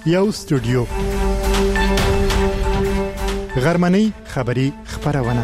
یو استودیو غرمنۍ خبری خبرونه.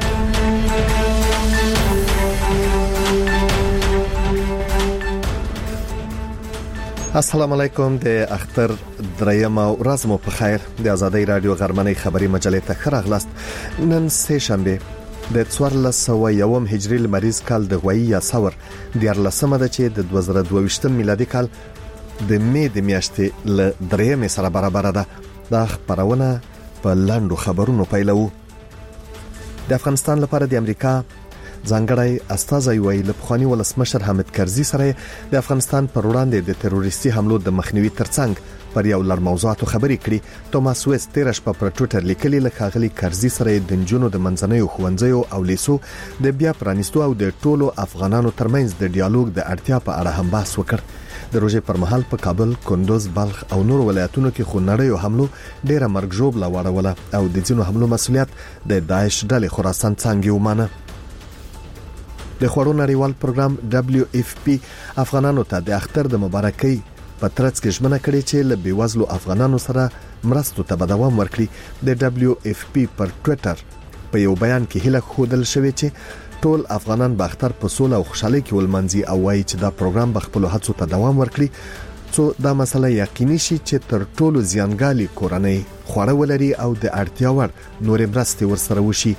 السلام علیکم. د اختر دریم ورځ مو په خیر. د آزادۍ رادیو غرمنۍ خبری مجلې ته ښه راغلاست. نن سه شنبه د 1401 هجری لمریز کال د غوي یا ثور د 14مه د چې د 2022 میلادي کال د می د میاشتې ل درېمې سره برابر ده. دا خبرونه په لاندو خبرونو پیلو. د افغانستان لپاره د امریکا ځانګړی استازی ویل پخوانی ولسمشر حامد کرزي سره د افغانستان پر وړاندې د تروریستي حملو د مخنیوي ترڅنګ پر یو لړ موضوعاتو خبرې کړي. توماس ویست تیرش په ټوئیټر لیکلي لخواغلی کرزي سره د جنونو د منځنیو خوندزیو او لیسو د بیا پرانیستو او د ټولو افغانانو ترمنځ د ډیالوګ د اړتیا په اړه هم بحث وکړ. د روزې پر مهال په کابل، کندوز، بلخ او نور ولایتونو کې خونړیو حملو ډیره مرګ ژوبله واړوله او د ځینو حملو مسؤلیت د داعش ډلې خراسان څنګه ومانه. د خوړو نړیوال پروګرام WFP افغانانو ته د اختر د مبارکۍ په ترڅ کې ژمنه کړې چې له بیوزلو افغانانو سره مرستو ته دوام ورکړي. د WFP پر ټوئیټر په یو بیان کې هیله خوده شوې چې ټول افغانان به اختر په سوله او خوشحالۍ کې ولمنځي او وایي چې دا پروګرام به خپل هڅو ته دوام ورکړي څو دا مسله یقیني شي چې تر ټولو زیانګالي کورنۍ خوړه ولري او د اړتیا وړ نورې مرستې ورسره وشي.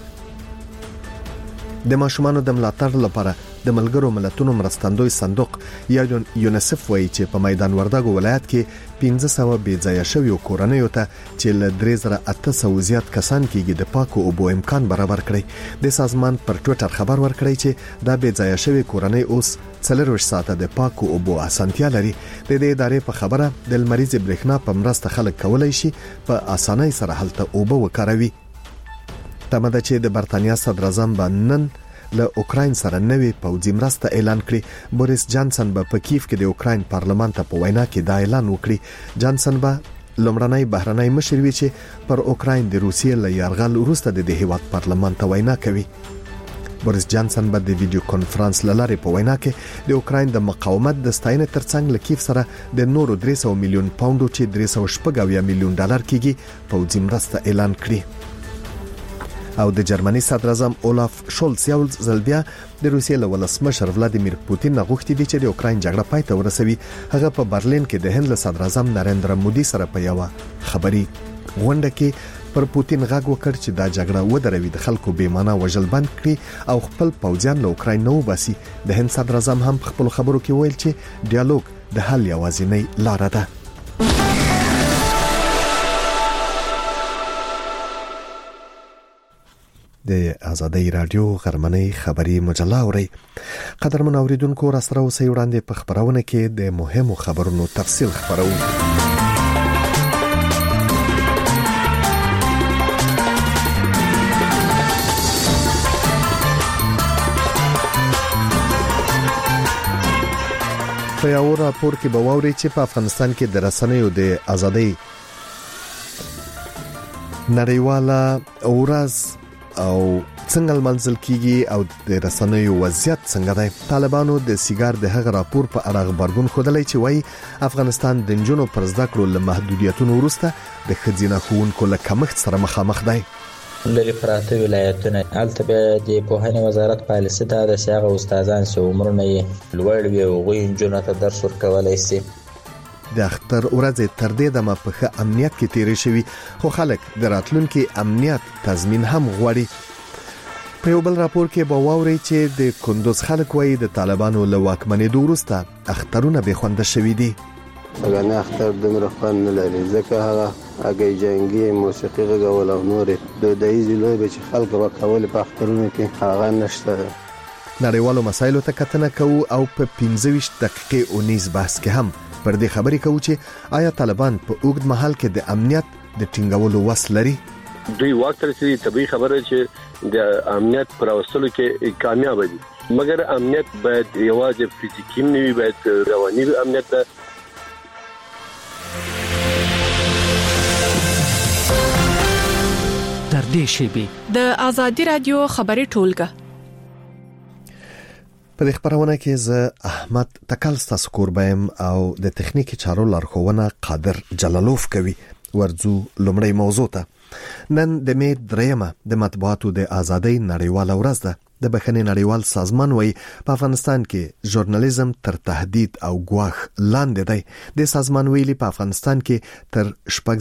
د ماشومانو د ملاتړ لپاره د ملګرو ملتونو مرستندوی صندوق یا یونیسف وایي چې په میدان وردګو ولایت کې 1500 بې ځایه شویو کورنیو ته چې له 3800 زیات کسان کېږي د پاکو اوبو امکان برابر کړي. د سازمان پر ټوئیټر خبر ورکړی چې دا بې ځایه شوی کورنۍ اوس 40 ساعته د پاکو اوبو اسانتیا لري. د دې ادارې په خبره د لمریز برېښنا په مرسته خلک کولای شي په اسانۍ سره هلته اوبه وکاروي. تمه چې د برتانیا صدر اعظم نن له اوکراین سره نوې پوځي مرسته اعلان کړي. بوریس جانسن په کیف کې د اوکراین پارلمان ته په وینا کې دا اعلان وکړي. جانسن لومړنی بهرنی مشر وی چې پر اوکراین د روسیې له یرغل وروسته د هیواد پارلمان ته وینا کوي. بوریس جانسن د ویډیو کانفرنس لاره په وینا کې د اوکراین د مقاومت د ستاینې ترڅنګ له کیف سره د نورو 300 میلیون پاونډو چې 380 میلیون ډالر کېږي پوځي مرسته اعلان کړي. او د جرمني صدر اعظم اولاف شولز یو ځل بیا د روسیې له ولسمشر ولادیمیر پوتین غوښتي دي چې د اوکراین جګړه پای ته ورسوي. هغه په برلین کې د هند له صدر اعظم نریندرا مودي سره په یو خبري غونډه کې پر پوتین غږ وکړ چې دا جګړه ودروي، د خلکو بې معنا وژل بند کړي او خپل پوځیان له اوکراین نه وباسي. د هند صدر اعظم هم خپل خبرو کې ویل چې ډیالوګ د حل یوازینۍ لار ده. د آزادۍ رادیو غرمنۍ خبری مجله اوري. قدرمن اوریدونکو را سره اوسئ. وړاندې په خبرونه کې د مهمو خبرونو تفصیل خبرو. په یو راپور کې به واوري چې په افغانستان کې د رسنیو د آزادۍ نړیواله ورځ او څنګه منځل کیږي او د رسنیو وضعیت څنګه دی. طالبانو د سیګار د هغه راپور په اړه خبرګون خودلای چې وایي افغانستان د جنونو پر زده کړو له محدودیتونو وروسته د ښځینه ښوونکو له کمښت سره مخامخ دی. لري پراته ولایتونه البته د پوهنې وزارت پالیسي دا د سیاغه استادان چې عمرونه یې لوړ وي او غوي جنونو ته درس ورکولای شي. د اختر ورځ تر دې دمه په ښه امنیت کې تیرې شوی، خو خلک د راتلونکي امنیت تضمین هم غواړي. په یو بل راپور کې به واوري چې د کندوز خلک وایي د طالبانو له واکمنۍ وروسته اخترونه به خوند شوي دي. غنه اختر دمر خوان نه لري ځکه هغه جنگي موسیقي غوول او نور دودیزي لوبې چې خلک وکول په اخترونو کې هغه نشته. نړیوالو مسایلو ته کتنه کوو او په 15 دقیقې اونیز بحث کې هم پر دې خبرې کوو چې آیا طالبان په اوږد مهال کې د امنیت د ټینګولو وس لري. دوی وخت رسېدي طبيعي خبره چې د امنیت پر اوسلو کې کامیاب دي، مګر امنیت باید یوازې فزیکی نه وي، باید رواني امنیت ده. تر دې شی د آزادۍ رادیو خبري ټولګه په خبرونه کې ز احمد تکل ستاسو کوربایم او د تخنیکی چارو لارښوونه قادر جلالوف کوي. ورځو لومړی موضوع ته. نن د می 3 د مطبوعاتو د ازادۍ نړیواله ورځ ده. د بخښنې نړیوال سازمان وایي په افغانستان کې ژورنالیزم تر تهدید او ګواښ لاندې دی. د سازمان ویلي په افغانستان کې تر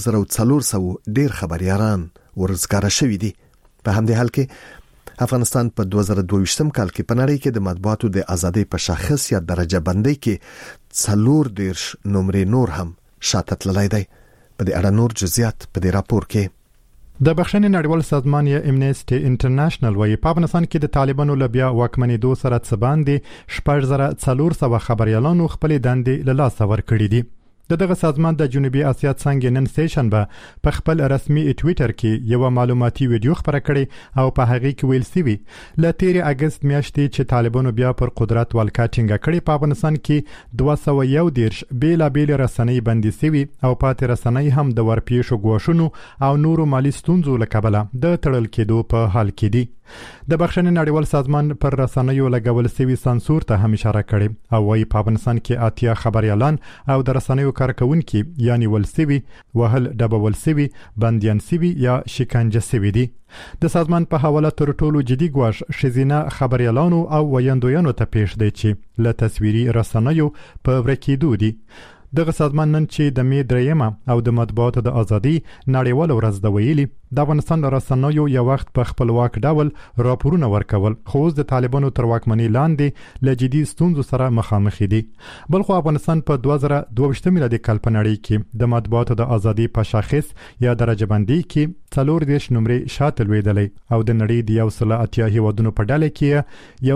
400 ډیر خبريالان ورزګار شوي دي. په همدې حال کې افغانستان په 2022 کال کې په نړۍ کې د مطبوعاتو د ازادۍ په شاخص یا درجه بندۍ کې 40 نمرې نور هم شاته تللی دی. په دې اړه نور جزئیات په دې راپور کې. د بخښنې نړیوال سازمان یا امنیسټي انټرنیشنل وايي په افغانستان کې د طالبانو لبیا واکمنېدو سره څه باندې 400 خبريالانو خپل دندې له لاسه ورکړې دي. دغه سازمان د جنوبي اسیا څنګه نن سیشنبه په خپل رسمي ټوئیټر کې یو معلوماتي ویډیو خبره کړې او په هغه کې ویل سوي ل 13 اگست میاشتې چې طالبانو بیا پر قدرت والکاټینګ کړي په افغانستان کې 211 بیلابیل رسنۍ بندي سوي او پاتې رسنۍ هم د ورپېښو ګواښونو او نورو مالی ستونزو لکبله د تړل کېدو په حال کې دي. د بخښنې نړیوال سازمان پر رسنیو لګول سوي سانسور ته هم اشاره کړې او وايي په افغانستان کې 80 خبريالان او د رسنیو کارکونکي یعنی ولسوي وهل ډبول سوي بنديان سوي یا شکنجه سوي دي. د سازمان په حواله تر ټولو جدي ګواښ شزینه خبريالانو او ویاندویانو ته پیښ دی چې له تصویري رسنیو په ورکېدو دي. دغه سازمان نن چې د می 3 او د مطبوعاتو د ازادي نړیوال ورځ د ویلي د افغانستان رسنیو یو وخت په خپلواک ډول راپورونه ورکول خو د طالبانو تر واکمنۍ لاندې له جدي ستونزو سره مخامخ دي. بلخو افغانستان په 2022 میلادي کال په نړۍ کې د مطبوعاتو د ازادي په شاخص یا درجه بندي کې 40 نمرې شاته لویدلې او د نړۍ د 180 هیوادونو په ډله کې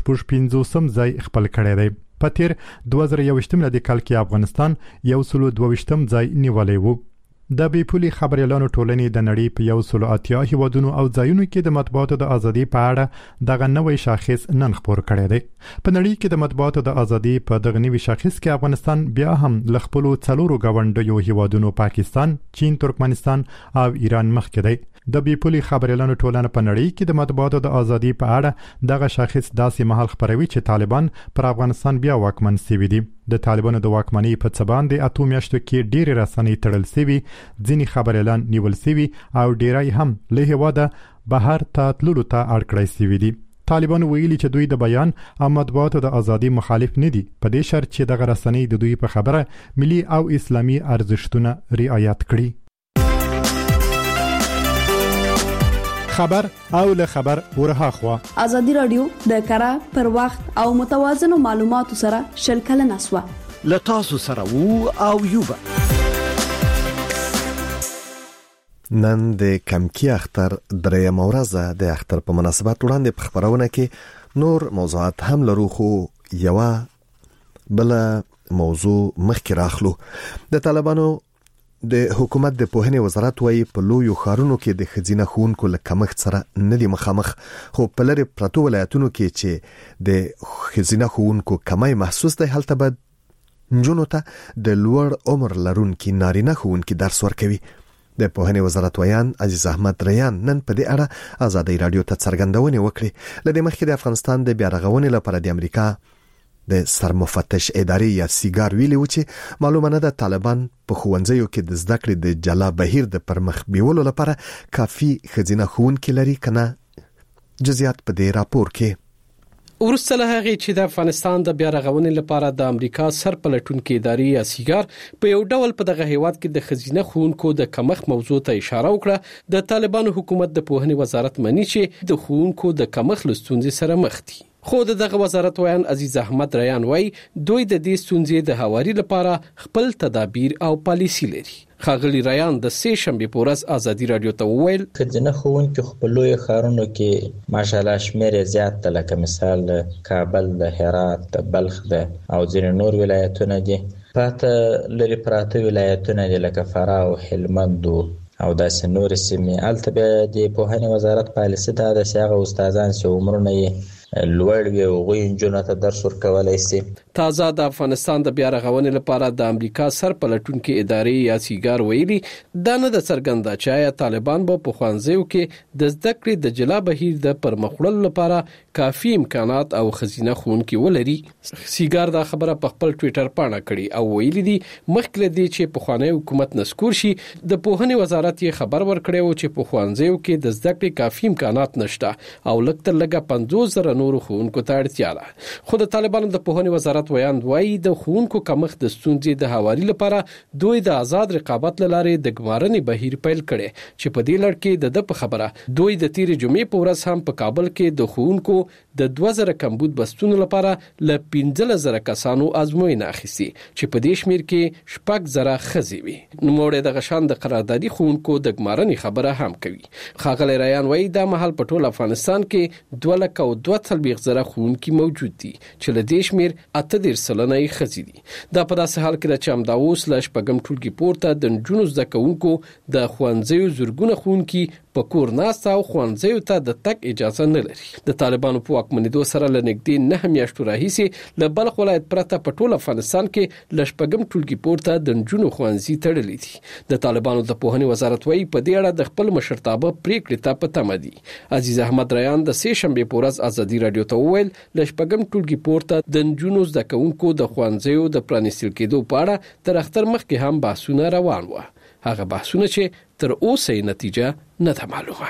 115 ځای خپل کړی دی. په تیر 2021 میلادي کال کې افغانستان 122 ځای نیولې وو. د بیپولي خبريالانو ټولنې د نړۍ په 180 هیوادونو او ځایونو کې د مطبوعاتو د ازادي په اړه دغه نوې شاخص نن خبر کړی دی. په نړۍ کې د مطبوعاتو د ازادي په دغه نوې شاخص کې افغانستان بیا هم ل خپل 4 غونډیو هیوادونو پاکستان، چین، ترکمنستان او ایران مخکې دی. د بیپولي خبريالانو ټولنه په نړۍ کې د مطبوعاتو د ازادي په اړه دغه شاخص داسې مهال خبروي چې طالبان پر افغانستان بیا واکمن شوي دي. د طالبانو د واکمنۍ په څه باندې 8 میاشتو کې ډېر رسنۍ تړل شوي، ځینې خبريالان نیول شوي او ډېری هم له هیواده بهر ته تللو ته اړ کړی شوي دي. طالبان ویلي چې دوی د بیان او مطبوعاتو د ازادي مخالف نه دي په دې شرط چې دغه رسنۍ د دوی په خبره ملي او اسلامي ارزښتونه رعایت کړي. خبر او له خبر ورها خوا ازادي رادیو د کارا پر وخت او متوازن معلوماتو سره شلکل نسوه لتاسو سره وو او یوبا. نن د کمکی اختر 3 ورځ د اختر په مناسبت وړاندې په خبرونه کې نور موضوعات هم لرو خو یو بل موضوع مخکې راخلو. د طالبانو د حکومت د پوهنې وزارت وايي په لویو ښارونو کې د خزینه ښوونکو له کمښت سره نه دي مخامخ خو په لرې پرتو ولایتونو کې چې د خزینه ښوونکو کمی محسوس دی هلته به نجونو ته د لوړ عمر لرونکي نارینه ښوونکي درس ورکوي. د پوهنې وزارت ویان عزیز احمد ریان نن په دې اړه ازادي رادیو ته څرګندونې وکړې. لدې مخکې د افغانستان د بیا رغونې لپاره د امریکا د سرمفتش ادارې یا سیګار ویلي و چې معلومه نه ده طالبان په ښوونځیو کې د زده کړې د جلا بهیر د پرمخ بیولو لپاره کافي خزینه ښوونکي لري کنه. جزئیات په دې راپور کې. ورسته له هغه چې د افغانستان د بیا رغونې لپاره د امریکا سرپلټونکو ادارې یا سیګار په یو ډول په دغه هیواد کې د خزینه ښوونکو د کمښت موضوع ته اشاره وکړه. د طالبانو حکومت د پوهنې وزارت مني چې د ښوونکو د کمښت لستونزې سره مخ دي. خو دغه وزارت ویان عزیز احمد ریان وای دوی د دې ستونزې د هواري لپاره خپل تدابیر او پالیسی لري. خاغلی ریان د سه شنبه پورز ازادي رادیو ته ویل خزینه ښوونکو خپل لوی ښارونو کې ماشاالله شمیر زیات ده لکه مثال کابل، د هرات، د بلخ ده او ځینې نور ولایتونه دي. پاته لري پراته ولایتونه دي لکه فراه او هلمند او داسې نور سیمې. البته د پوهنې وزارت پالیسي دا د سیاغه استادان چې عمرونه یې لوړ وي او غوي جنونو ته درس ورکولای شي. تازه د افغانستان د بیا رغونې لپاره د امریکا سرپلټونکو ادارې یا سیګار ویلي دا نه د څرګنده چې طالبان به په خوانځیو کې د زده کړې د جلا بهیر د پرمخوړل لپاره کافي امکانات او خزینه خونکي ولري. سیګار دا خبره په خپل ټوئیټر باندې کړې او ویلي دي مخکې دي چې په خوانی حکومت نسکور شي د پوهنې وزارت یې خبر ورکړی و چې په خوانځیو کې د زده کړې کافي امکانات نشته او لکه لګه 50,000 نور خونکو ته اړتیا ده. خو د طالبانو د پوهنې وزارت ویاند وایي د خونکو کمښت د ستونزې د هواري لپاره دوی د آزاد رقابت لاره د ګمارنې بهیر پیل کړي چې په دې لړ کې د په خبره دوی د تیر جمعې په ورځ هم په کابل کې د خونکو د 2000 کمبود بستونو لپاره ل 15,000 کسانو ازموینه اخیستي چې په دې شمیر کې 6,000 خزي وي. نو موږ د غشان د قراردادي خونکو د ګمارنې خبره هم کوي. خاغلی ریان وایي د محل په ټول افغانستان کې 2,240,000 خونکي موجود دي چې له دې شمیر 8% خزي دي. دا په داسې حال کې چې امداوس ل شپږم ټولګي پورته د نجونو زده کوونکو د خوانځیو زورګونه خونکي په کور ناسته او خوانځیو ته د تک اجازه نه لري. د طالبانو په واکمنېدو سره لنګدې 9 میاشتو راهیسې ل بلخ ولایت پرته په ټول افغانستان کې ل شپږم ټولګي پورته د نجونو خوانځي تړلې دي. د طالبانو د پوهنې وزارت وایي په دې اړه د خپل مشرتابه پریکړې ته په تمه دي. عزیز احمد ریان د سې شنبه په ورځ ازادي رادیو ته وویل ل شپږم ټولګي پورته د نجونو زده کوونکو د خوانځیو د پرانیستل کېدو په اړه تر اختر مخکې هم بحثونه روان و. هغه بحثونه چې تر اوسه نتیجه نه ده معلومه.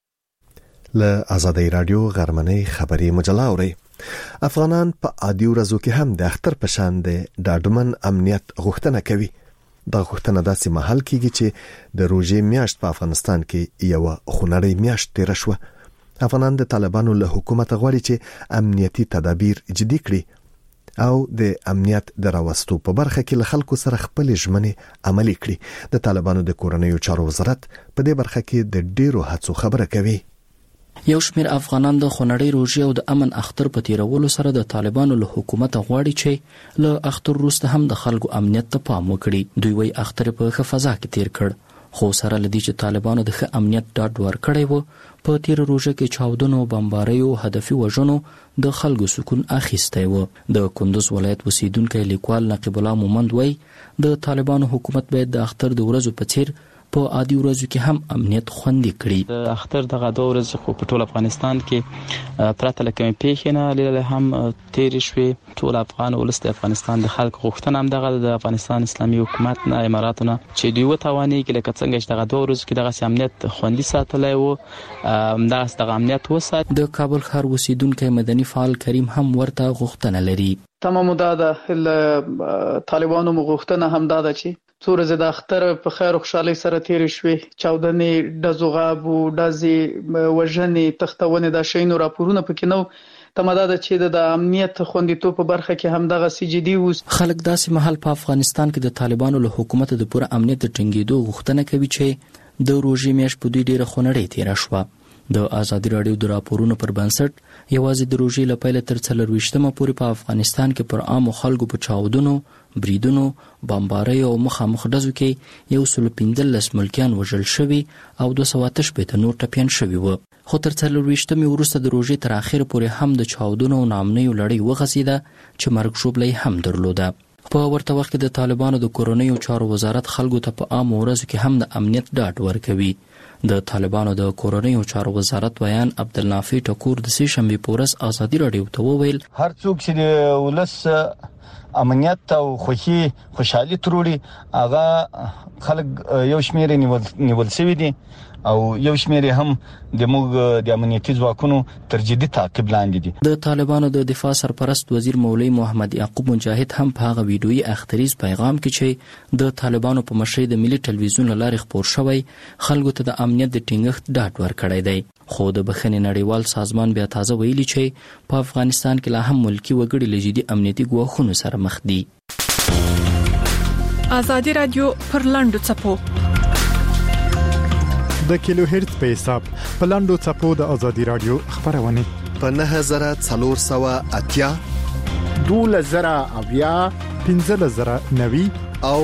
له ازادي رادیو غرمنۍ خبري مجله اوري. افغانان په عادي ورځو کې هم د اختر په شان د ډاډمن امنیت غوښتنه کوي. دا غوښتنه داسې مهال کېږي چې د روژې میاشت په افغانستان کې یو خونړۍ میاشت تیر شوه. افغانان د طالبانو له حکومت غواړي چې امنیتي تدابیر جدي کړي او د امنیت د راوستو په برخه کې له خلکو سره خپل ژمنې عملي کړي. د طالبانو د کورنیو چارو وزارت په دې برخه کې د ډیرو هڅو خبره کوي. یو شمېر افغانان د خونړۍ روژې او د امن اختر په تیرولو سره د طالبانو له حکومت غواړي چې له اختر وروسته هم د خلکو امنیت ته پام وکړي. دوی وايي اختر په ښه فضا کې تیر کړ خو سره لدی چې طالبانو د ښه امنیت ډاډ ورکړی و. په تیر روژه کې چاودنو بمباریو هدفي وژنو د خلکو سکون اخیستی و. د کندوز ولایت اوسیدونکی لیکوال نقیب الله مومند وایي د طالبانو حکومت باید د اختر د ورځو په څیر په عادي ورځو کې هم امنیت خوندي کړي. د اختر دغه دوه ورځې خو په ټول افغانستان کې پرته له کومې پیښې نه لیدل هم تیر شوي. ټول افغان ولس د افغانستان د خلکو غوښتنه هم دغه د افغانستان اسلامي حکومت نه اماراتو نه چې دوی وتوانېږي لکه څنګه چې دغه دوه ورځو کې دغه امنیت خوندي ساتلی و دغه امنیت وسات. د کابل ښار اوسیدونکی مدني فعال کریم هم ورته غوښتنه لري. تمام دا طالبانو مغوښتنه هم دا ده چې څو ورځې د اختر په خیر او خوشحالۍ سره تیرې شوې. چاودنې، ډزو غابو، ډزې، وژنې، تښتونې د شینو راپورونه پکې نو. تماده ده چې د امنیت خوندیتوب په برخه کې هم دغه سجدي وس. خلک داسې محل په افغانستان کې د طالبانو له حکومت د پوره امنیت ټینګېدو غوښتنه کوي چې د روژې میاشت په دوی ډیره خونړۍ تیره شوه. د ازادي رادیو د راپورونو پر بنسټ یوازې د روژې له پیله تر 24مه پورې په افغانستان کې پر عامو خلکو په چاودنو، بریدونو، بمباریو او مخامخ ډزو کې 115 ملکیان وژل شوي او 280 نور ټپیان شوي وو. خو تر 24مې وروسته د روژې تر اخره پورې هم د چاودنو او ناامنیو لړۍ وغځېده چې مرګ ژوبله هم درلوده. په ورته وخت کې د طالبانو د کورنیو چارو وزارت خلکو ته په عامو ورځو کې هم د امنیت ډاډ ورکوي. د طالبانو د کورنیو چارو وزارت ویان عبدالنافع ټکور د سې شنبې په ورځ ازادي رادیو ته وویل هر څوک چې د ولس امنیت او خوشحالي تروړي هغه خلک یو شمېر نیول شوي دي او یو شمېر هم د موږ د امنیتي ځواکونو تر جدي تعقیب لاندې دي. د طالبانو د دفاع سرپرست وزیر مولوی محمد یعقوب مجاهد هم په هغه ویډیويي اختریز پیغام کې چې د طالبانو په مشرۍ د ملي ټلویزیون لارې خپور شوی خلکو ته د امنیت د ټینګښت ډاډ ورکړی دی. خو د بخښنې نړیوال سازمان بیا تازه ویلي چې په افغانستان کې لا هم ملکی وګړي له جدي امنیتي ګواښونو سره مخ دي. ازادي رادیو پر لاندو څپو د کیلو هرتز په حساب په لاندو څپو د ازادي رادیو خبرونه په 9480 12000 15090 او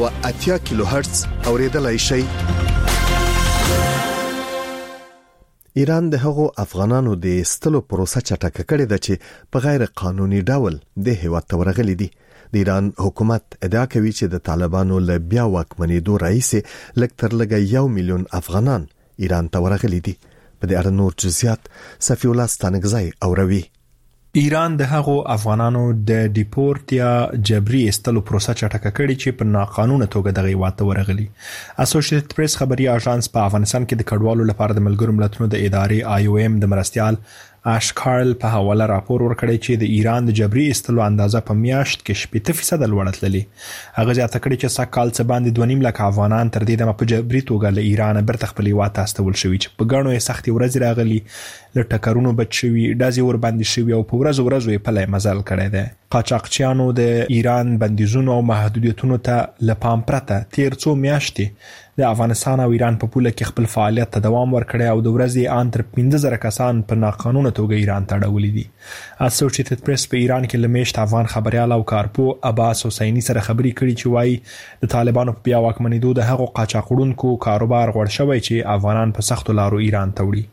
11880 کیلو هرتز اوریدلای شئ. ایران د هغو افغانانو د استلو پروسه چټکه کړې ده چې په غیر قانوني ډول د هیواد ته ورغلي دي. د ایران حکومت ادعا کوي چې د طالبانو له بیا واکمنېدو راهیسې لږ تر لږه 1 میلیون افغانان ایران ته ورغلي دي. په دې اړه نور جزئیات صفی الله ستانکزی اوروي. ایران د هغو افغانانو د ډیپورت یا جبري استلو پروسه چټکه کړې چې په ناقانونه توګه دغه هیواد ته ورغلي. اسوسییټډ پریس خبري اژانس په افغانستان کې د کډوالو لپاره د ملګرو ملتونو د ادارې IOM د مرستيال آش کارل په حواله راپور ورکړی چې د ایران د جبري استلو اندازه په میاشت کې 70% لوړه تللی. هغه ځاته کړی چې سکهال څه باندې 2.5 لک افغانان تر دې دمه په جبري توګه له ایران برته خپل هیواد ته استول شوی چې په ګڼو یې سختي ورځ راغلي، له ټکرونو بچ شوی، ډازې ور باندې شوی او په ورځ یې په لای مزل کړی دی. قاچاقچیانو د ایران بندیزونو او محدودیتونو ته لپام پرته تیر څو میاشتې د افغانستان او ایران په پوله کې خپل فعالیت ته دوام ورکړی او د ورځې ان تر 15000 کسان په ناقانونه توګه ایران ته اړولي دي. اسوسییټډ پریس په ایران کې لمیشت افغان خبريال او کارپو عباس حسینی سره خبري کړي چې وایي د طالبانو په بیا واکمنېدو د هغو قاچاقړونکو کاروبار غوړ شوی چې افغانان په سختو لارو ایران ته وړي.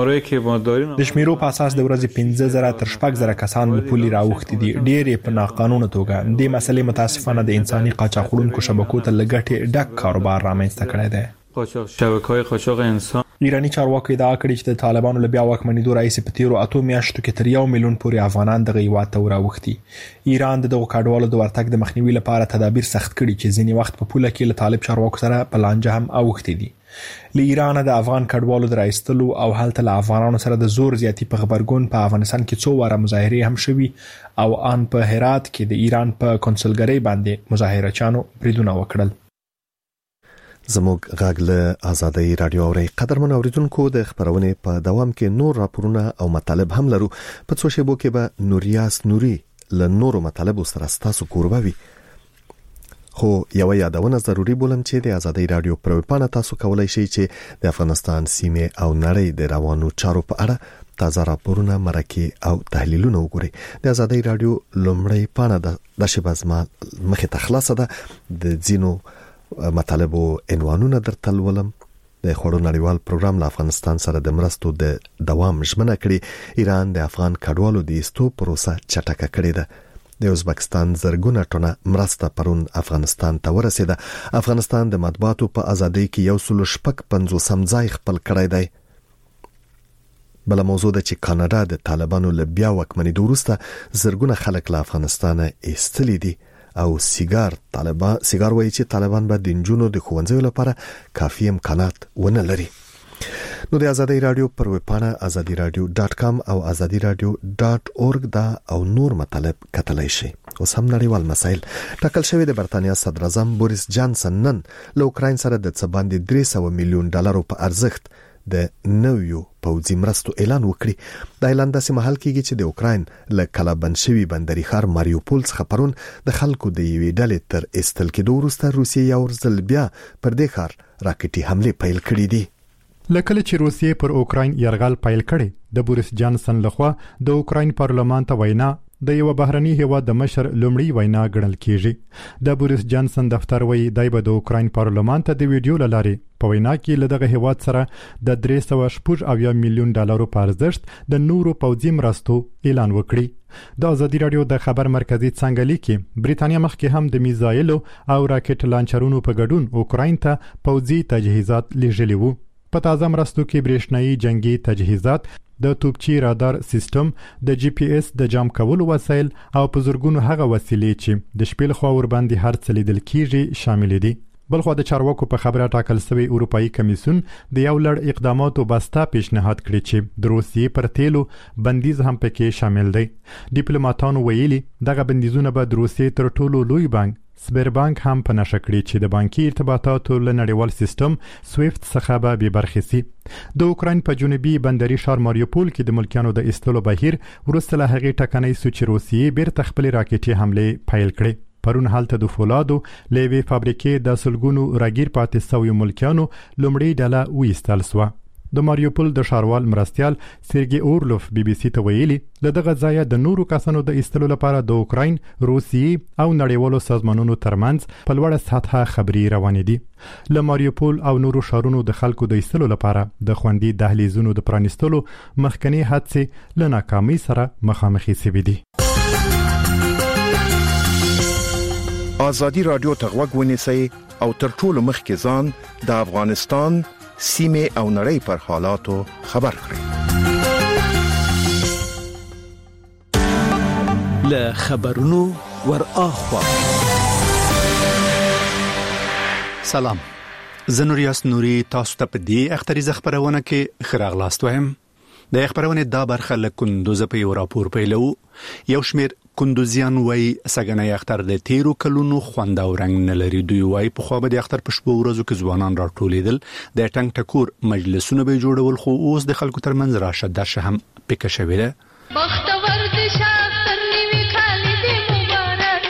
د شمیرو په اساس د ورځې 15000 تر 6000 کسان له پولي راوختي دي، ډېر په ناقانونه توګه. د مسلې متاسفانه د انساني قاچاقړونکو شبکو ته لګټي ډک کاروبار رامنځته کړی دی. شبکه‌های قاچاق انسان ایرانی چارواکي ادعا کړې چې د طالبانو له بیا واکمنېدو راهیسې په تیرو 8 میاشتو کې تر 1 میلیون پورې افغانان دغه هیواد ته راوختي. ایران دغه کډوالو د ورتګ د مخنیوي لپاره تدابیر سخت کړي چې ځینې وخت په پوله کې له طالب چارواکو سره په لانجه هم اوختي دي. له ایران د افغان کډوالو د راایستلو او هلته له افغانانو سره د زور زیاتی په خبرګون په افغانستان کې څو واره مظاهره هم شوي او ان په هرات کې د ایران په کنسولګری باندې مظاهرچانو بریدونه وکړل. زموږ غږ له آزادۍ رادیو اوري. قدرمن اوریدونکو د خبرونه په دوام کې نور راپورونه او مطالب هم لرو. په څو شیبو کې به نوریاس نوري له نورو مطالبو سره ستاسو کوربوي. خو یو یادونه ضروری بولم چې د آزادۍ رادیو پروګرام تاسو کولای شئ چې د افغانستان سیمه او نړۍ د روانو چارو په اړه تازه راپورونه، مرکې او تحلیلونه وګورئ. د آزادۍ رادیو لومړی پاڼه د شبازما مخه تخلاصه ده. د زینو مطالبو عنوانونه درته ولم. د خړو نړیوال پروګرام له افغانستان سره د مرستو د دوام ژمنه کړې. ایران د افغان کډوالو د ایستو پروسه چټکه کړې ده. د ازبکستان زرګونه ټنه مرسته پرون افغانستان ته ورسېده. افغانستان د مطبوعاتو په ازادۍ کې 150 ځای خپل کړی دی. بل موضوع ده چې کاناډا د طالبانو له بیا واکمنېدو وروسته زرګونه خلک له افغانستان ایستلي دي او سیګار وایي چې طالبان به د نجونو د ښوونځیو لپاره کافي امکانات ونه لري. نو د آزادۍ رادیو پر ویبپاڼه azadiradyo.com او azadiradyo.org دا او نور مطالب کتلای شي. اوس هم نړیوال مسایل. ټاکل شوی د برتانیا صدر اعظم بوریس جانسن نن له اوکراین سره د څه باندې 300 میلیون ډالرو په ارزښت د نویو پوځي مرستو اعلان وکړي. دا اعلان داسې مهال کېږي چې د اوکراین له کلابنشوي بندري ښار ماریوپول څخه پرون د خلکو د یوې ډلې تر ایستل کېدو وروسته روسیې یو ځل بیا پر دې ښار راکټي حمله پیل کړې دي. لکه چې روسیې پر اوکراین یرغل پیل کړي، د بوریس جانسن لخوا د اوکراین پارلمان ته وینا د یو بهرني هیواد د مشر لومړی وینا ګڼل کیږي. د بوریس جانسن دفتر وایي دای به د اوکراین پارلمان ته د ویډیو لارې په وینا کې له دغه هیواد سره د 380 میلیون ډالرو په ارزښت د نورو پوځي مرستو اعلان وکړي. د آزادي رادیو د خبر مرکزی څنګه لیکي بریټانیا مخکې هم د میزایلو او راکټ لانچرونو په ګډون اوکراین ته پوځي تجهیزات لیږلي وو. په تازه مرستو کې برېښنايي جنگي تجهیزات، د توپچی رادار سیستم، د جی پی اس د جام کولو وسایل او په زورګونو هغه وسیلې چې د شپېل خوا ور باندې هر څه لیدل کیږي شامل دي. بلخو د چارواکو په خبره ټاکل شوی اروپאי کمیسیون د یو لړ اقداماتو بسته پیشنهاد کړی چې د روسیې پر تیلو بندیز هم پکې شامل دی. ډیپلوماټانو ویلي دغه بندیزونه به د روسیې تر ټولو لوی بانک سبربانک هم په نشه کړی چې د بانکي ارتباطاتو له نړیوال سیستم سویفت څخه به بې برخې سي. د اوکراین په جنوبي بندري ښار ماریوپول کې د ملکیانو د ایستلو بهیر وروسته له هغې ټکنۍ سو چې روسیې بیرته خپلې راکټي حملې پیل کړې. پرون هلته د فولادو له یوې فابریکې د سلګونو راګیر پاتې سویو ملکیانو لومړۍ ډله وایستل سوه. د ماریوپول د شاروال مرستيال سرګي اورلوف بي بي سي ته ویلي لدغه ځای د نورو کسانو د ایستلو لپاره د اوکراین، روسیې او نړیوالو سازمانونو ترمنځ په لوړه سطحه خبري روانې دي. له ماریوپول او نورو شهرونو د خلکو د ایستلو لپاره د خوندي دهلیزونو د پرانیستلو مخکنی هڅې له ناکامۍ سره مخامخې شوې دي. آزادی رادیو ته غوږ ونیسئ او تر ټولو مخکې ځان د افغانستان سیمه او نړۍ پر حالاتو خبر کړئ. له خبرونو ور اخوا. سلام، زه نوریاس نوري تاسو ته په دې اختري خبرونه کې خراغلاست وایم. د خبرونه دا برخه له کندوز په یو راپور پیلو. یو شمیر کندوزیان وای سګنې اختر د تیرو کلونو خوند او رنگ نه لري. دوی وای په خو به د اختر په شپه ورځو کې ځوانان راټولیدل، د ټنګ ټکور مجلسونه به جوړول، خو اوس د خلکو ترمنځ راشه درشه هم پکې شوې ده. بختور د شاستر نیوي خالد مبارک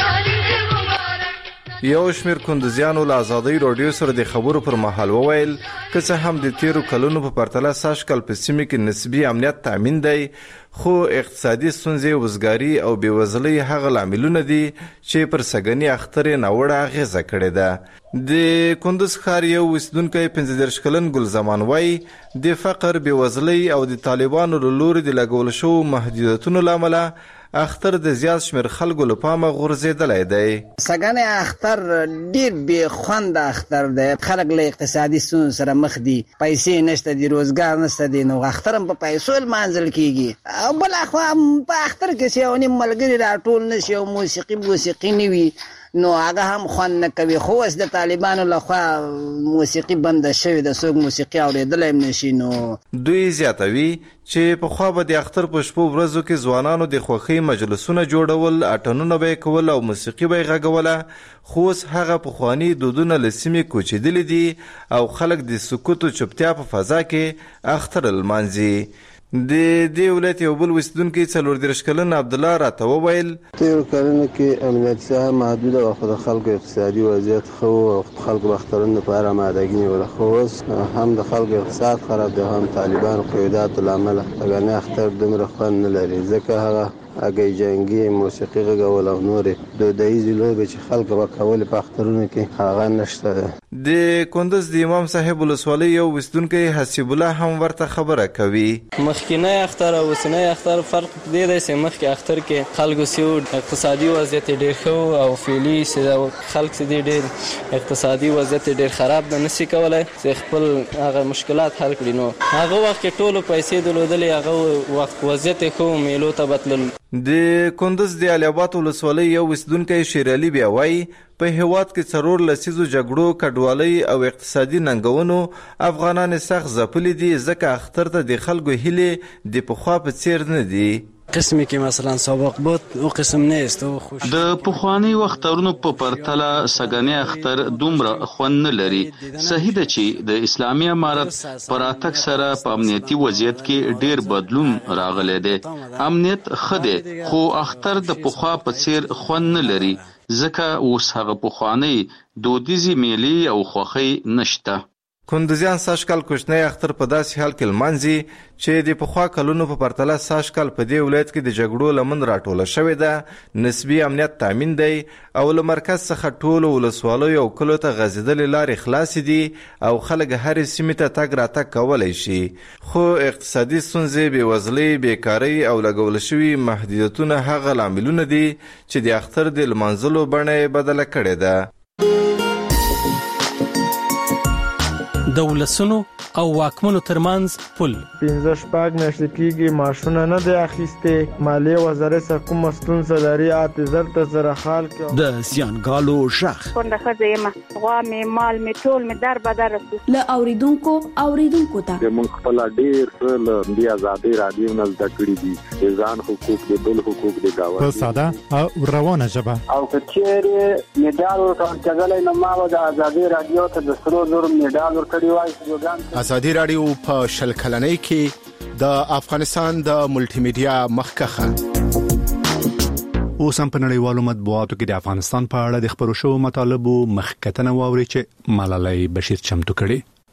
یو شمیر کندوزیانو له آزادۍ رادیو سره د خبرو پر مهال وویل که څه هم د تیرو کلونو په پرتله ساشکل په سیمه کې نسبی امنیت تامین دی، خو اقتصادي ستونزې، وزګاری او بیوزلۍ هغه لاملونه دي چې پر سګنی اختر ناوړه اغیزه کړې ده. د کندوز ښار یو اوسیدونکی 15 کلن ګلزمان وای د فقر، بیوزلۍ او د طالبانو له لوري د لګول شو محدودیتونو لامل اختر د زیات شمیر خلکو له پامه غورځېدلی دی. سګنی اختر ډیر بې خوند اختر دی، خلک له اقتصادي ستونزو سره مخ دي، پیسې نشته دي، روزګار نشته دي، نو اختر هم په پیسو لمانځل کیږي. او بل اخوا په اختر کې چې یو نیم ملګري راټول نشي او موسیقي نه وي نو هغه هم خوند نه کوي. خو اوس د طالبانو لخوا موسیقي بنده شوې ده، څوک موسیقي اورېدلی هم نشي. نو دوی زیاتوي چې په خوا به د اختر په شپو ورځو کې ځوانانو د خوښۍ مجلسونه جوړول، اټنونه به کول او موسیقي به غږوله، خو اوس هغه پخواني دودونه له سیمې کوچېدلي دي او خلک د سکوت او چوپتیا په فضا کې اختر لمانځي. د دې ولایت یو بل اوسیدونکی 34 کلن عبدالله راته وویل تیر کلونه کې امنیت څخه محدود او خود خلکو اقتصادي وضعیت خو او خلکو بخترونو لپاره آمادګي نیول، خو اوس هم د خلکو اقتصاد خراب دی، هم طالبان قیودات لامل هغه اختر دومره خوند نه لري، ځکه هغه اگه جنگی موسیقی غول او نور دودایي لوبې چې خلکو وکول په اخترونو کې هغه نشته ده. د کندوز د امام صاحب ولسوالۍ یو وسدونکو حسیب الله هم ورته خبره کوي. مخکینه اختر او وسنه اختر فرق دی چې مخکې اختر کې خلکو سیو اقتصادي وضعیت ډیر ښه او فعلی سره خلک سي ډیر اقتصادي وضعیت ډیر خراب نه نشي کولای چې خپل هغه مشکلات حل کړي. نو هغه وخت کې ټولو پیسې درلودلې، هغه وخت وضعیت خو میلو ته بتلل. د کندوز د علي آباد ولسوالۍ یو وسدونکو شیر علي بیا وای په هیواد کې څلور لسیزو جګړو، کډوالۍ او اقتصادي ننګونو افغانان سخت ځپلي دي، ځکه اختر ته د خلکو هیلې د پخوا په څیر نه دي. قسمی که مثلا سابق بود او قسم نیست او خوش د پخوانی وختونو په پرتله سګنی اختر دومره خوند نه لري. صحیح ده چې د اسلامي امارت پراتک سره په امنیتي وضعیت کې ډیر بدلون راغلی دی. امنیت خده خو اختر د پخوا په څیر خوند نه لري، ځکه اوس هغه پخوانی دودیزي میلي او خوښي نشته. کندوزیان ساشکال کوچنی اختر په داسې حال کې لمانځي چې د پخوا کلونو په پرتله ساشکال په دې ولایت کې د جګړو لمن راټوله شوې ده، نسبی امنیت تامین دی او له مرکز څخه ټولو ولسوالیو او کلو ته غځېدلې لارې خلاصې دي او خلک هرې سیمې ته تګ راتګ کولی شي. خو اقتصادي ستونزې، بېوزلۍ، بیکارۍ او لګول شوي محدودیتونه هغه لاملونه دي چې د اختر د لمانځلو بڼه یې بدله کړې ده. د ولسونو او واکمنو ترمنځ پل 15 میاشتې کېږي ماشونه نه دی اخیستې، مالیې وزارت سره کومه ستونزه لري، اعتذار ته سره حال کې د زیانګالو ژغ څنګه ښځه یم، غوا مې، مال مې، ټول مې در بدر رسو له اوریدونکو ته موږ خپل ډیر څه له دې آزادۍ رادیو نه زده کړي دي، ځان حقوق دي، بل حقوق دي گاوه په ساده او روانه ژبه. او کچېره میډال ورکړل کېدل نو ما د آزادۍ رادیو ته د 100 میډال ورکړی وای. آزادی رادیو په شل کلنۍ کې د افغانستان د ملټي میډیا مخکخه. اوس هم په نړیوالو مطبوعاتو کې د افغانستان په اړه د خبرو شو مطالبو مخکتنه واوري چې ملالۍ بشیر چمتو کړي.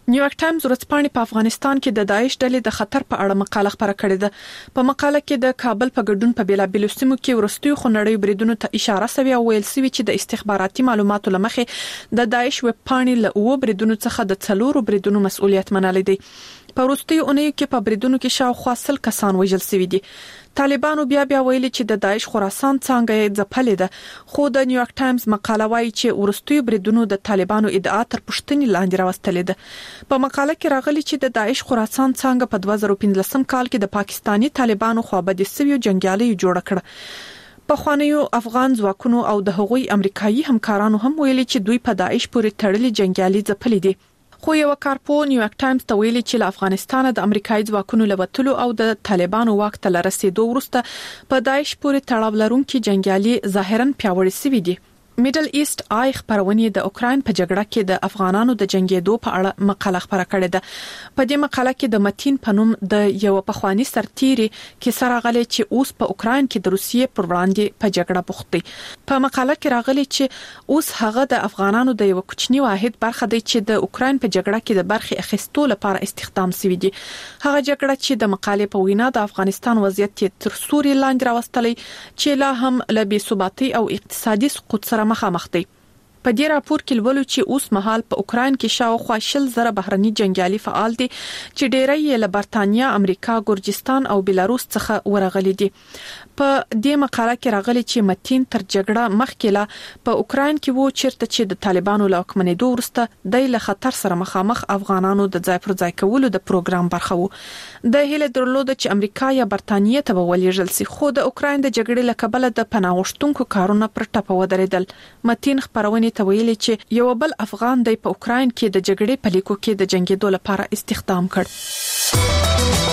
نیویارک ټایمز ورځپاڼې په افغانستان کې د داعش ډلې د خطر په اړه مقاله خپره کړې ده. په مقاله کې د کابل په ګډون په بیلابېلو سیمو کې ورستیو خنړې بریدونو ته اشاره شوې او ویل شوی چې د استخباراتي معلوماتو لمخې د داعش ویب پاڼې له 9 بریدونو څخه د 4 بریدونو مسؤلیت منل دي. په وروستیو اونیو کې په بریدونو کې شاوخوا 100 کسان وژل شوي دي. طالبانو بیا ویلي چې د داعش خراسان څنګه یې ځپلې ده، خو د نیویارک ټایمز مقاله وايي چې ورستیو بریدونو د طالبانو ادعا تر پوښتنې لاندې راوستلې ده. په مقاله کې راغلي چې د داعش خراسان څنګه په 2015 کال کې د پاکستانی طالبانو خوابدي سویو جنگیالي جوړ کړ. په خوانیو افغان ځواکونو او د هغوی امریکایي همکارانو هم ویلي چې دوی په داعش پورې تړلي جنگیالي ځپلې دي. خو یو کارپو نیویارک ټایمز ته ویلي چې له افغانستان د امریکایي ځواکونو لوتلو او د طالبانو واک ته رسیدو وروسته په داعش پورې تړاو لرونکي جنگیالي ظاهرا پیاوړي شوي دي. میډل ایست آی خبرونه د اوکراین په جګړه کې د افغانانو د جنگیدو په اړه مقاله خبره کړې ده. په دې مقاله کې د متین پنوم د یو پخوانی سرتیري کې سره غلي چې اوس په اوکراین کې د روسیې پر وړاندې په جګړه بوخت دی. په مقاله کې راغلي چې اوس هغه د افغانانو د یو کوچنی واحد برخه دی چې د اوکراین په جګړه کې د برخې اخیستو لپاره استخدام شوی دی. هغه جګړه چې د مقالې په وینا د افغانستان وضعیت تر سوري لاندې راوستلې چې لا هم له بې ثباتۍ او اقتصادي سقوط سره مخامخ دي. په دې راپور کې ولولو چې اوس مهال په اوکراین کې شاوخوا 10,000 بهرني جنگیالي فعال دي چې ډېری یې له برتانیا، امریکا، ګورجستان او بلاروس څخه ورغلي دي. په دې مقاله کې راغلي چې متین تر جګړه مخکې لا په اوکراین کې وو چیرته چې د طالبانو له حکومتیدو وروسته د له خطر سره مخامخ افغانانو د ځای پر ځای کولو د پروګرام برخه وو. د هیله درلوده چې امریکا یا برتانیا ته ولېږل شي، خو د اوکراین د جګړې له کبله د پناه غوښتونکو کارونه پر ټاپه ودرېدل. متین خبرونه ته ویلي چې یو بل افغان دی په اوکراین کې د جګړې په لیکو کې د جنگیدو لپاره استخدام کړ.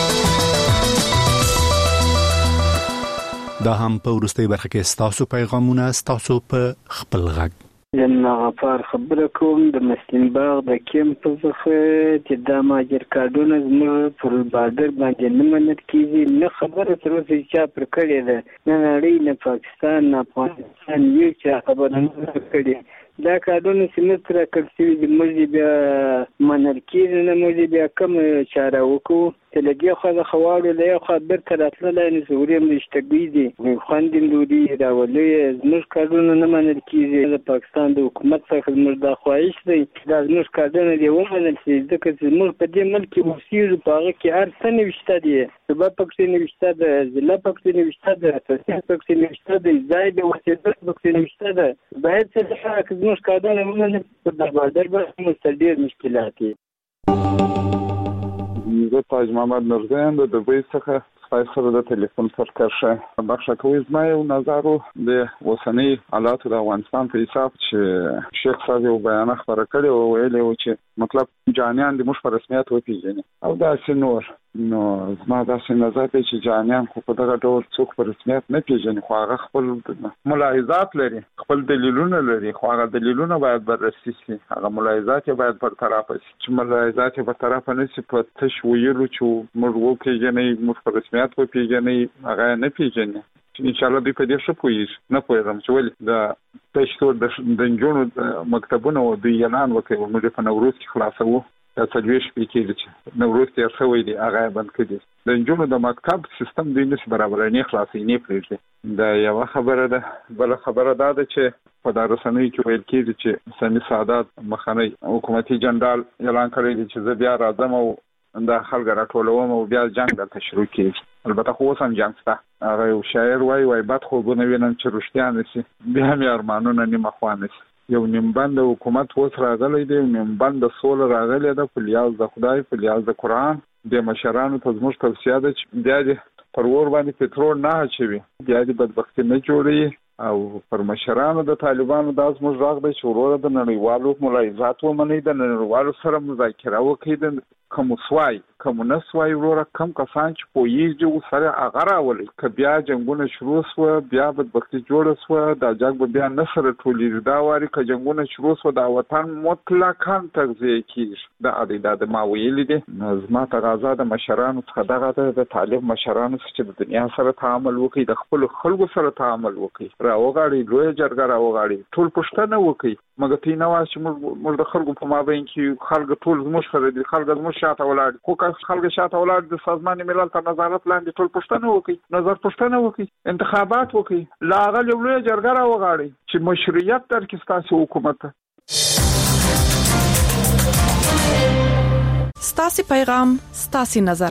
دا هم په ورستۍ برخه کې ستاسو پیغامونه ستاسو په خپل غږ. جناب غفار خبره کوم د مسلم باغ د کیمپ څخه چې د ماجر کارډونه زموږ پر بادر باندې نه منل کیږي. نه خبره تر اوسه چې پر کړی ده، نه نړۍ، نه پاکستان، نه افغانستان یو چې خبره نه کړی. دا کارونه چې موږ را کړی دي موږ بیا منل کیږي، نه موږ بیا کوم چاره وکړو چې لګي خو د خواړو له خو برته راتلل نه زوري مشتګي دي خوندین دوی راولې زموږ کارونه نه منل کیږي. د پاکستان د حکومت څخه موږ د خواهش دی دا زموږ کارونه دی ومنل شي ځکه چې موږ په دې ملک کې اوسېږو، په هغه کې هر څه نوشته دي، صوبه پکې نوشته ده، ضلع پکې نوشته ده، تحصیل پکې نوشته ده، ځای د اوسېدو پکې نوشته ده. باید چې زموږ کارونه ومنل په دربار باندې مستدیر مشکلات دي. زه تاج محمد نورزین د دوی څخه سره د ټلیفون پر کرشه بخښه کوي. زما یو نظر د اوسنۍ حالاتو د افغانستان په حساب چې شیخ صاحب یو بیان خبره کړی او ویلي و چې مطلب جانیان د موږ په رسمیت وپیژني او داسې نور. نو زما داسې نظر دی چې جانیان خو په دغه ډول څوک په رسمیت نه پیژني، خو هغه خپل ملاحظات لري، خپل دلیلونه لري، خو هغه دلیلونه باید بررسي شي، هغه ملاحظات باید برطرف شي. چې ملاحظات برطرف نه شي په تش ویلو چې موږ وپیژني، موږ په رسمیت وپیژني، هغه نه پیژني. ان شاء الله دوی په دې څه پوهیږي نه پوهیږم چې ولې د تشتور د نجونو مکتبونه او دوی اعلان وکړي موږ په نوروز کې خلاصوو. دا څلوېښت شپې کېږي چې نوروز تېر شوی دی، هغه یې بند کړي. د نجونو د مکتب سیستم دوی نشي برابرولی، نه خلاصوي، نه پرېږدي. دا یوه خبره ده. بله خبره دا ده چې په دا رسنیو کې ویل کېږي چې سامي سعادت مخنی حکومتي جنرال اعلان کړی دی چې زه بیا راځم او دا خلک راټولوم او بیا جنګ دلته شروع کېږي. البته خو اوس هم جنګ شته. هغه یو شاعر وایي بد خوبونه وینم چې رښتیا نه شي، بیا مې ارمانونه نیمه خوا نه شي. یو نیمبند حکومت اوس راغلی دی، نیمبند سوله راغلی ده په لیاز د خدای، په لیاز د قرآن. د مشرانو ته زموږ توصیه ده چې بیا دې پر اور باندې پټرول نه اچوي، بیا دې بدبختي نه جوړوي. او پر مشرانو د طالبانو دا زموږ غږ دی چې وروره د نړیوالو ملاحظات ومنئ، د نړیوالو سره مذاکره وکړئ، د کومسوای کمونسوای ورور کم کسان چې پویږي سره اغرا ولي ک بیا جنگونه شروع سو بیا بدبختی جوړ سو د جګ بیا نصر ټولې دا واري ک جنگونه شروع سو د وطن مطلقاً تغذیه کیږي د عدد ما ویل دي نظم تغاضا د مشرانو څخه د طالب مشرانو چې د دنیا سره تعامل وکړي د خپل خلکو سره تعامل وکړي راوغاړي لوی جرګه راوغاړي ټول پښتنه وکړي مګر تینا واسه موږ د خلکو په مابین کې خلک ټول زموږ سره دي خلک زموږ شاته ولاړ خو خلک شاته ولاړ د سازمان ملل تر نظارت لاندې ټول پښتنه وکړي نظر پښتنه وکړي انتخابات وکړي لاغه لوی جرګه راوغاړي چې مشروعیت درکې ستاسو حکومت ستاسو پیغام ستاسو نظر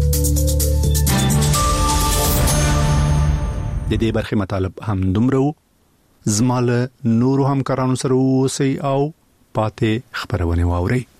د دې برخه مطالب هم دومره زماله نورو همکارانو سره اوسئ او پاتې خبرونه واورئ